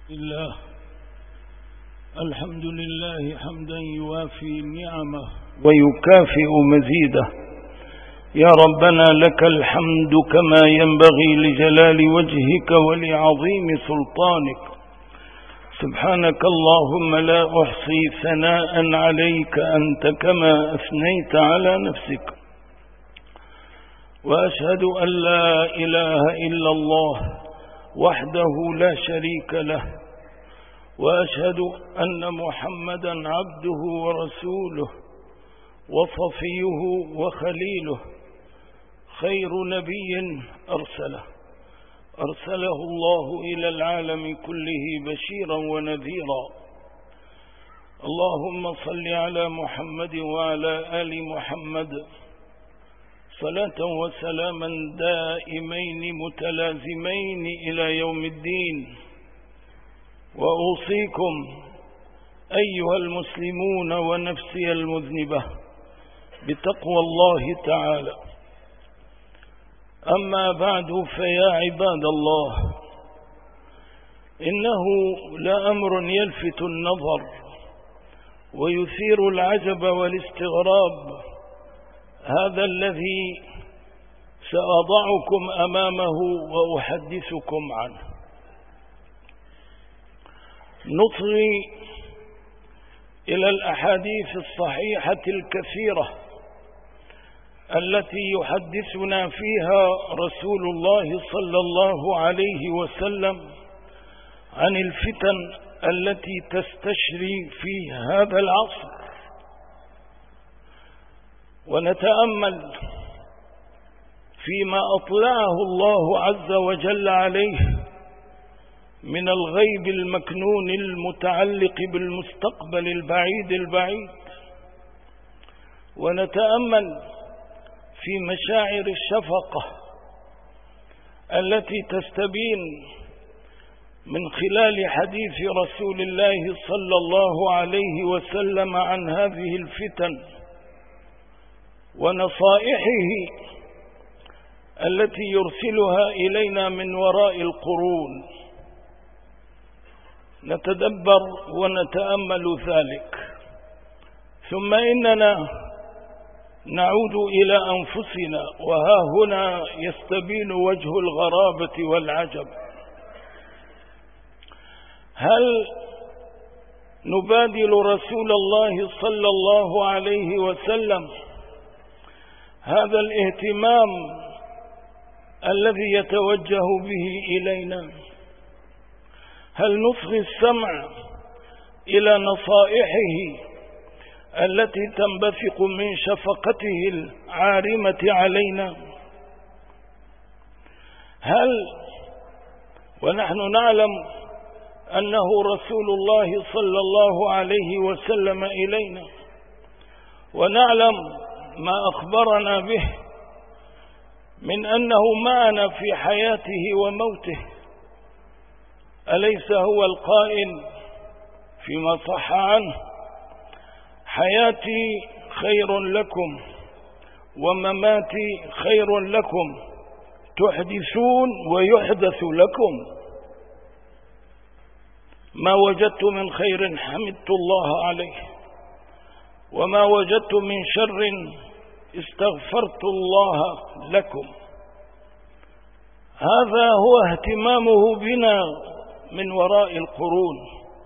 الله. الحمد لله حمدا يوافي نعمه ويكافئ مزيده. يا ربنا لك الحمد كما ينبغي لجلال وجهك ولعظيم سلطانك. سبحانك اللهم لا أحصي ثناء عليك أنت كما أثنيت على نفسك. وأشهد أن لا إله إلا الله وحده لا شريك له، وأشهد أن محمدا عبده ورسوله وصفيه وخليله، خير نبي أرسله الله إلى العالم كله بشيرا ونذيرا. اللهم صل على محمد وعلى آل محمد صلاة وسلاما دائمين متلازمين إلى يوم الدين. وأوصيكم أيها المسلمون ونفسي المذنبة بتقوى الله تعالى. أما بعد، فيا عباد الله، إنه لأمر يلفت النظر ويثير العجب والاستغراب، هذا الذي سأضعكم أمامه وأحدثكم عنه. نطغي إلى الأحاديث الصحيحة الكثيرة التي يحدثنا فيها رسول الله صلى الله عليه وسلم عن الفتن التي تستشري في هذا العصر، ونتأمل فيما أطلعه الله عز وجل عليه من الغيب المكنون المتعلق بالمستقبل البعيد، ونتأمل في مشاعر الشفقة التي تستبين من خلال حديث رسول الله صلى الله عليه وسلم عن هذه الفتن ونصائحه التي يرسلها إلينا من وراء القرون. نتدبر ونتأمل ذلك، ثم إننا نعود إلى أنفسنا، وها هنا يستبين وجه الغرابة والعجب. هل نبادل رسول الله صلى الله عليه وسلم هذا الاهتمام الذي يتوجه به إلينا؟ هل نصغي السمع إلى نصائحه التي تنبثق من شفقته العارمة علينا؟ هل ونحن نعلم أنه رسول الله صلى الله عليه وسلم إلينا، ونعلم ما أخبرنا به من أنه معنا في حياته وموته، أليس هو القائل فيما صح عنه: حياتي خير لكم ومماتي خير لكم، تحدثون ويحدث لكم، ما وجدت من خير حمدت الله عليه، وما وجدت من شر استغفرت الله لكم. هذا هو اهتمامه بنا من وراء القرون،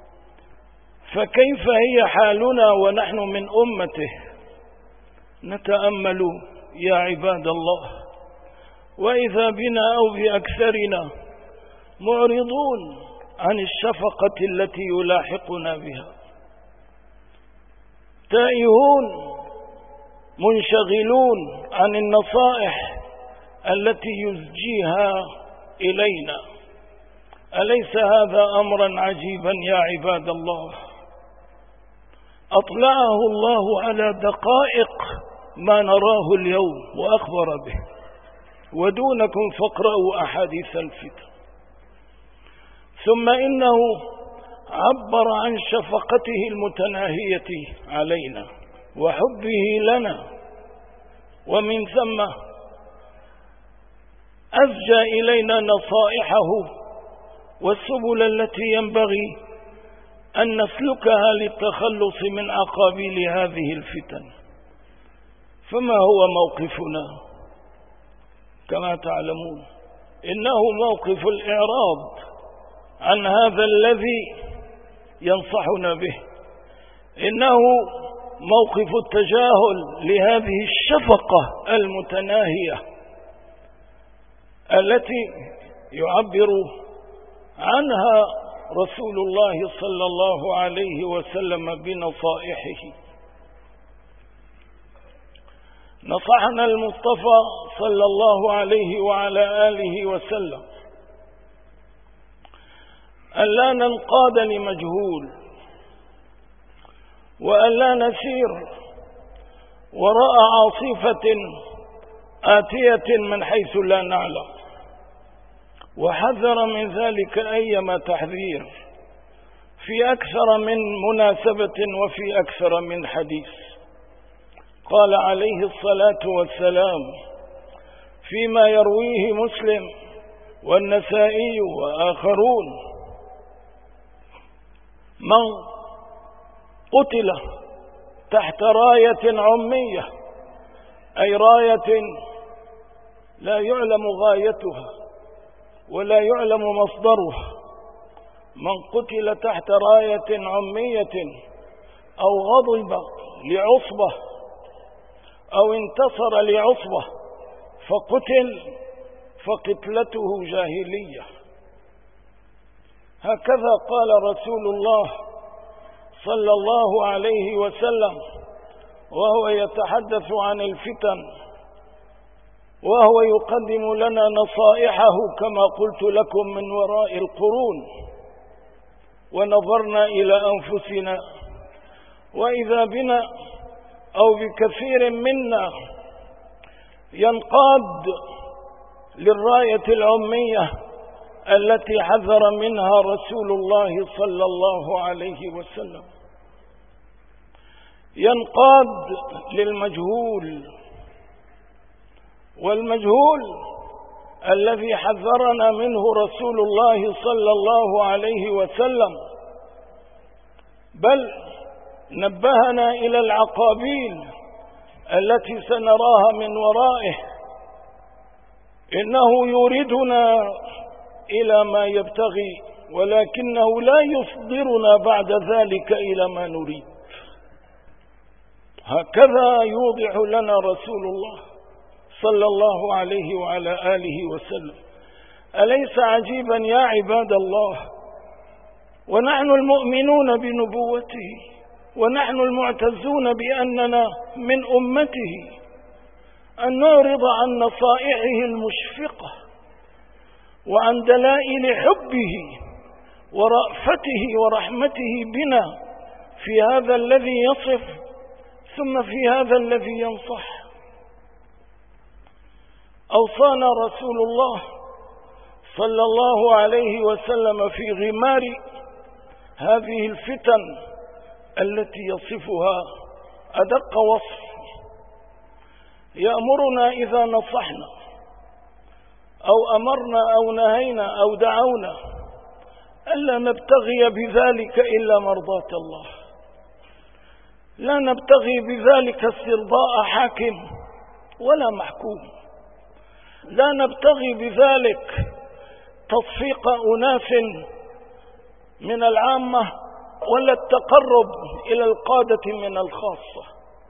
فكيف هي حالنا ونحن من أمته؟ نتأمل يا عباد الله، وإذا بنا أو بأكثرنا معرضون عن الشفقة التي يلاحقنا بها، تائهون منشغلون عن النصائح التي يزجيها إلينا. أليس هذا أمرا عجيبا يا عباد الله؟ أطلعه الله على دقائق ما نراه اليوم وأخبر به، ودونكم فاقرأوا أحاديث الفتن. ثم إنه عبر عن شفقته المتناهية علينا وحبه لنا، ومن ثم أزجى إلينا نصائحه والسبل التي ينبغي أن نسلكها للتخلص من عقابيل هذه الفتن. فما هو موقفنا؟ كما تعلمون إنه موقف الإعراض عن هذا الذي ينصحنا به، إنه موقف التجاهل لهذه الشفقة المتناهية التي يعبر عنها رسول الله صلى الله عليه وسلم بنصائحه. نصحنا المصطفى صلى الله عليه وعلى آله وسلم ألا ننقاد لمجهول، وألا نسير وراء عاصفة آتية من حيث لا نعلم، وحذر من ذلك أيما تحذير في أكثر من مناسبة وفي أكثر من حديث. قال عليه الصلاة والسلام فيما يرويه مسلم والنسائي وآخرون: من قتل تحت راية عمية، أي راية لا يعلم غايتها ولا يعلم مصدرها، من قتل تحت راية عمية أو غضب لعصبة أو انتصر لعصبة فقتل فقتلته جاهلية. هكذا قال رسول الله صلى الله عليه وسلم وهو يتحدث عن الفتن، وهو يقدم لنا نصائحه كما قلت لكم من وراء القرون. ونظرنا إلى أنفسنا وإذا بنا أو بكثير منا ينقاد للراية العمية التي حذر منها رسول الله صلى الله عليه وسلم، ينقاد للمجهول، والمجهول الذي حذرنا منه رسول الله صلى الله عليه وسلم، بل نبهنا إلى العقابيل التي سنراها من ورائه. إنه يوردنا إلى ما يبتغي، ولكنه لا يصدرنا بعد ذلك إلى ما نريد. هكذا يوضح لنا رسول الله صلى الله عليه وعلى آله وسلم. أليس عجيبا يا عباد الله؟ ونحن المؤمنون بنبوته، ونحن المعتزون بأننا من أمته، أن نعرض عن نصائحه المشفقة وعن دلائل حبه ورأفته ورحمته بنا في هذا الذي يصف ثم في هذا الذي ينصح. أوصانا رسول الله صلى الله عليه وسلم في غمار هذه الفتن التي يصفها أدق وصف، يأمرنا إذا نصحنا أو أمرنا أو نهينا أو دعونا ألا نبتغي بذلك إلا مرضاة الله، لا نبتغي بذلك استرضاء حاكم ولا محكوم، لا نبتغي بذلك تصفيق أناس من العامة ولا التقرب إلى القادة من الخاصة.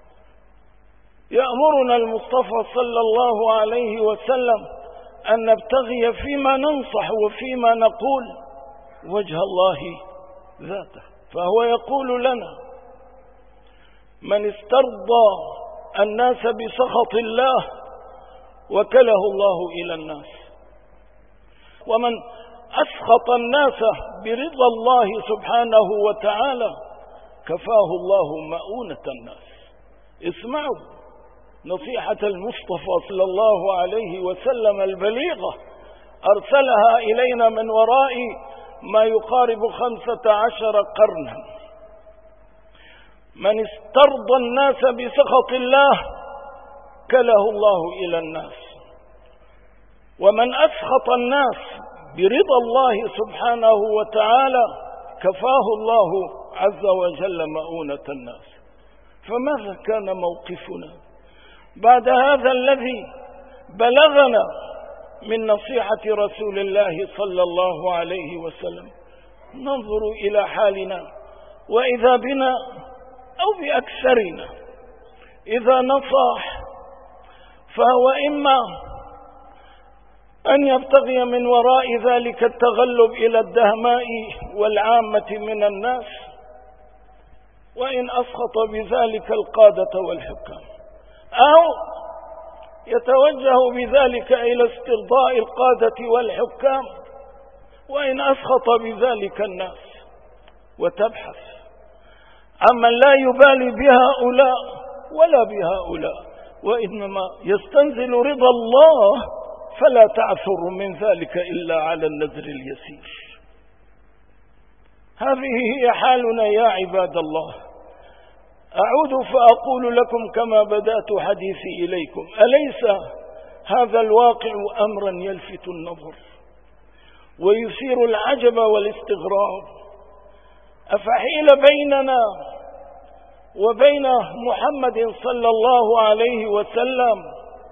يأمرنا المصطفى صلى الله عليه وسلم أن نبتغي فيما ننصح وفيما نقول وجه الله ذاته، فهو يقول لنا: من استرضى الناس بسخط الله وكله الله إلى الناس، ومن أسخط الناس برضا الله سبحانه وتعالى كفاه الله مؤونة الناس. اسمعوا نصيحة المصطفى صلى الله عليه وسلم البليغة، أرسلها إلينا من وراء ما يقارب 15 قرنا. من استرضى الناس بسخط الله كله الله إلى الناس، ومن أسخط الناس برضا الله سبحانه وتعالى كفاه الله عز وجل مؤونة الناس. فماذا كان موقفنا بعد هذا الذي بلغنا من نصيحة رسول الله صلى الله عليه وسلم؟ ننظر إلى حالنا وإذا بنا أو بأكثرنا إذا نصح فهو إما أن يبتغي من وراء ذلك التغلب إلى الدهماء والعامة من الناس، وإن أسخط بذلك القادة والحكام، أو يتوجه بذلك إلى استرضاء القادة والحكام وإن أسخط بذلك الناس، وتبحث عمن لا يبالي بهؤلاء ولا بهؤلاء، وإنما يستنزل رضا الله فلا تعثر من ذلك إلا على النذر اليسير. هذه هي حالنا يا عباد الله. أعود فأقول لكم كما بدأت حديثي إليكم: أليس هذا الواقع أمرا يلفت النظر ويثير العجب والاستغراب؟ أفحيل بيننا وبين محمد صلى الله عليه وسلم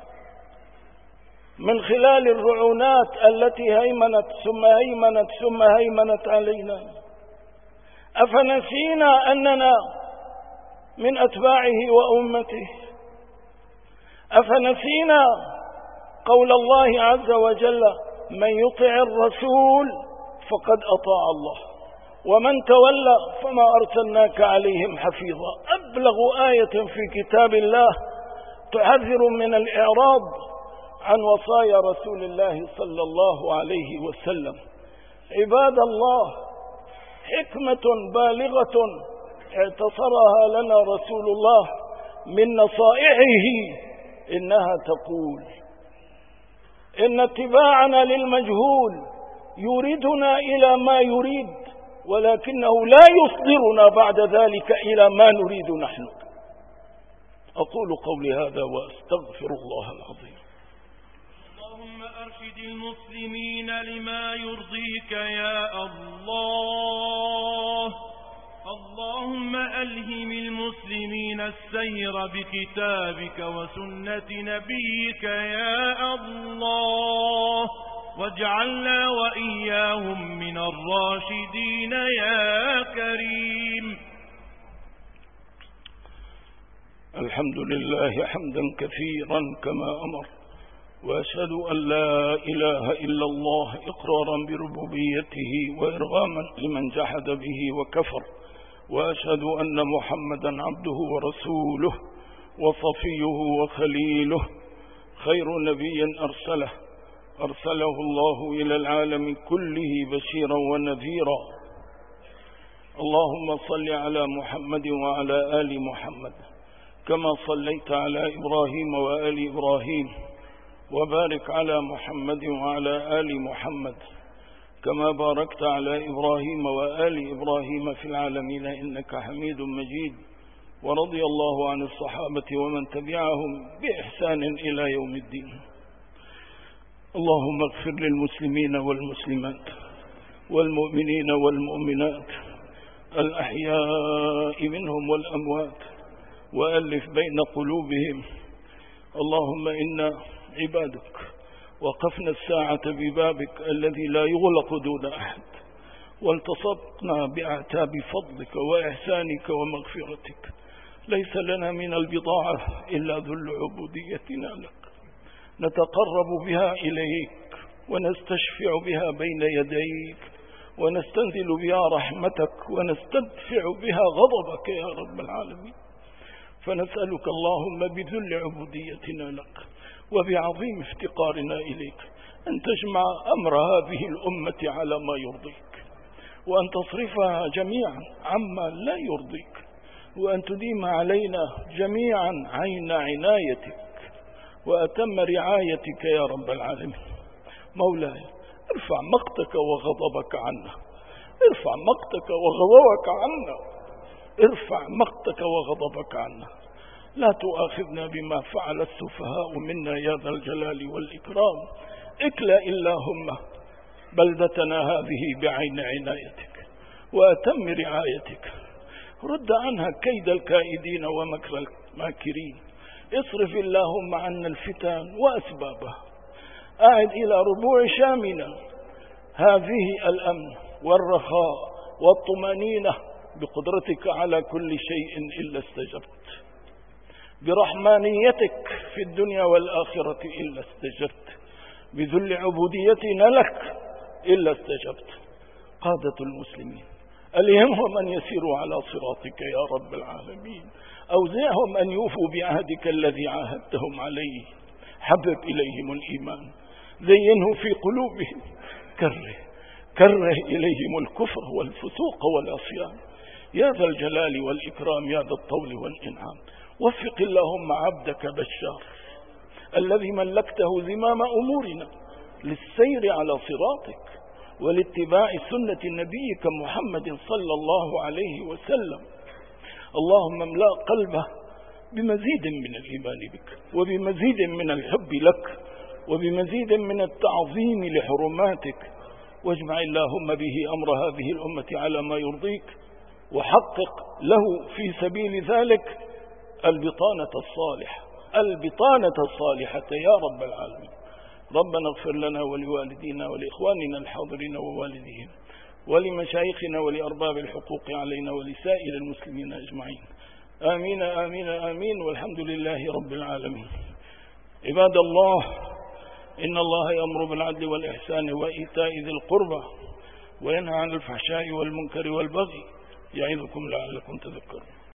من خلال الرعونات التي هيمنت ثم هيمنت علينا؟ أفنسينا أننا من أتباعه وأمته؟ أفنسينا قول الله عز وجل: من يطع الرسول فقد أطاع الله ومن تولى فما أرسلناك عليهم حفيظا. أبلغ آية في كتاب الله تحذر من الإعراض عن وصايا رسول الله صلى الله عليه وسلم. عباد الله، حكمة بالغة اعتصرها لنا رسول الله من نصائحه، إنها تقول إن اتباعنا للمجهول يريدنا إلى ما يريد، ولكنه لا يصدرنا بعد ذلك إلى ما نريد نحن. أقول قولي هذا وأستغفر الله العظيم. اللهم أرشد المسلمين لما يرضيك يا الله. اللهم ألهم المسلمين السير بكتابك وسنة نبيك يا الله، واجعلنا وإياهم من الراشدين يا كريم. الحمد لله حمدا كثيرا كما أمر، وأشهد أن لا إله إلا الله إقرارا بربوبيته وإرغاما لمن جحد به وكفر، وأشهد أن محمدا عبده ورسوله وصفيه وخليله، خير نبي أرسله الله إلى العالم كله بشيرا ونذيرا. اللهم صل على محمد وعلى آل محمد كما صليت على إبراهيم وآل إبراهيم، وبارك على محمد وعلى آل محمد كما باركت على إبراهيم وآل إبراهيم في العالمين إنك حميد مجيد. ورضي الله عن الصحابة ومن تبعهم بإحسان إلى يوم الدين. اللهم اغفر للمسلمين والمسلمات والمؤمنين والمؤمنات الأحياء منهم والأموات، وألف بين قلوبهم. اللهم إنا عبادك وقفنا الساعة ببابك الذي لا يغلق دون أحد، والتصقنا بأعتاب فضلك وإحسانك ومغفرتك. ليس لنا من البضاعة إلا ذل عبوديتنا لك، نتقرب بها إليك ونستشفع بها بين يديك، ونستنزل بها رحمتك ونستدفع بها غضبك يا رب العالمين. فنسألك اللهم بذل عبوديتنا لك وبعظيم افتقارنا إليك أن تجمع أمر هذه الأمة على ما يرضيك، وأن تصرفها جميعا عما لا يرضيك، وأن تديم علينا جميعا عين عنايتك وأتم رعايتك يا رب العالمين. مولاي، ارفع مقتك وغضبك عنا، ارفع مقتك وغضبك عنا، ارفع مقتك وغضبك عنا. لا تؤاخذنا بما فعل السفهاء منا يا ذا الجلال والإكرام. اكلا اللهم بلدتنا هذه بعين عنايتك وأتم رعايتك. رد عنها كيد الكائدين ومكر الماكرين. اصرف اللهم عنا الفتن وأسبابها. أعد إلى ربوع شامنا هذه الأمن والرخاء والطمأنينة بقدرتك على كل شيء إلا استجبت، برحمانيتك في الدنيا والآخرة إلا استجبت، بذل عبوديتنا لك إلا استجبت. قادة المسلمين ألهمهم أن يسيروا على صراطك يا رب العالمين، أوزعهم أن يوفوا بعهدك الذي عاهدتهم عليه. حبب إليهم الإيمان، زينه في قلوبهم، كره إليهم الكفر والفسوق والعصيان يا ذا الجلال والإكرام يا ذا الطول والإنعام. وفق اللهم عبدك بشار الذي ملكته زمام أمورنا للسير على صراطك ولاتباع سنة نبيك محمد صلى الله عليه وسلم. اللهم املأ قلبه بمزيد من الإيمان بك وبمزيد من الحب لك وبمزيد من التعظيم لحرماتك، واجمع اللهم به أمر هذه الأمة على ما يرضيك، وحقق له في سبيل ذلك البطانة الصالحة يا رب العالمين. ربنا اغفر لنا ولوالدينا ولإخواننا الحاضرين ووالديهم ولمشايخنا ولأرباب الحقوق علينا ولسائر المسلمين أجمعين. آمين آمين آمين، والحمد لله رب العالمين. عباد الله، إن الله يأمر بالعدل والإحسان وإيتاء ذي القربى وينهى عن الفحشاء والمنكر والبغي يعظكم لعلكم تذكرون.